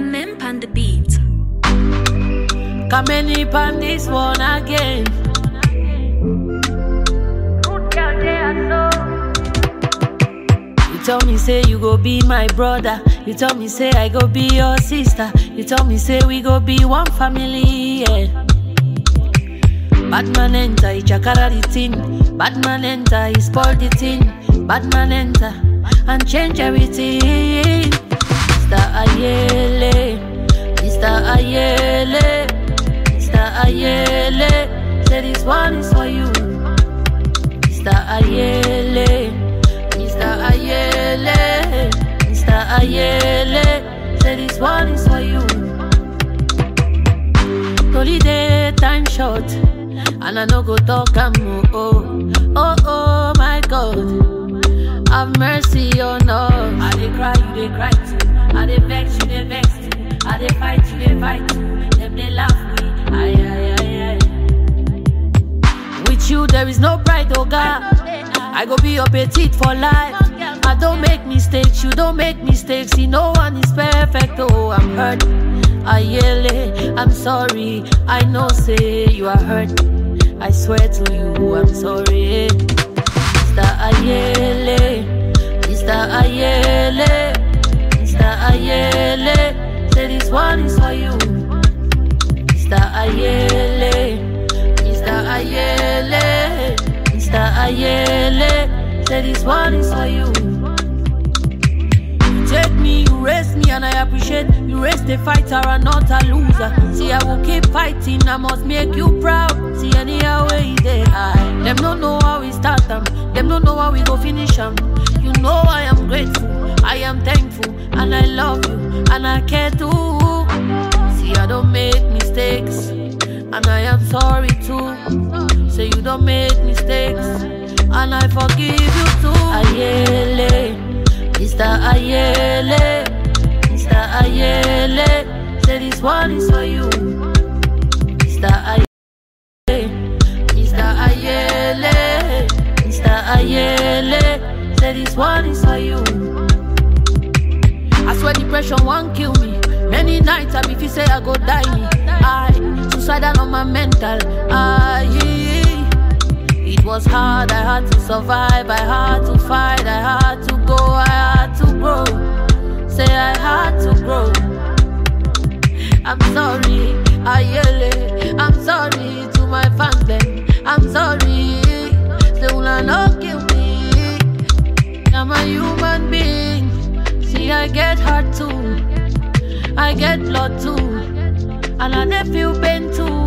Mimp on the beat. Come any pan this one again. You tell me say you go be my brother. You tell me say I go be your sister. You tell me say we go be one family, yeah. Bad man enter, he chakara the thing. Bad man enter, he spoil the thing. Bad man enter and change everything. Mr. Ayele, Mr. Ayele, Mr. Ayele, say this one is for you. Mr. Ayele, Mr. Ayele, Mr. Ayele, say this one is for you. Holiday time short, and I no go talk am oh my God, have mercy on us. I dey cry, you dey cry too. I dey vex, you dey vex too. I dey fight, you dey fight too. Them dey laugh me, aye. With you there is no pride, oh God. I go be your petite for life. I don't make mistakes, you don't make mistakes. See, no one is perfect, oh I'm hurt. Ayele, I'm sorry. I know say you are hurt. I swear to you, I'm sorry. Mr. Ayele, Mr. Ayele, Mr. Ayele, say this one is for you. Mr. Ayele, Mr. Ayele, Mr. Ayele, say this one is for you. You take me, you raise me, and I appreciate. You raise the fighter and not a loser. See, I will keep fighting, I must make you proud. See, anyhow way they high. Them don't know how we start them. Them don't know how we go finish them. You know I am grateful, I am thankful, and I love you, and I care too. See, I don't make mistakes, and I am sorry too. Say you don't make mistakes, and I forgive you too. Ayele, Mr. Ayele, Mr. Ayele, say this one is for you. Mr. Ayele, Mr. Ayele, Mr. Ayele, say this one is for you. I swear depression won't kill me. Many nights I be feel say I go die me. I suicidal on my mental. It was hard, I had to survive, I had to fight, I had to go, I had to grow. Say I had to grow. I'm sorry, Ayele, I'm sorry to my fans then. I'm sorry, they will not kill me. I'm a human being. See, I get hurt too, I get blood too, and I dey feel pain too.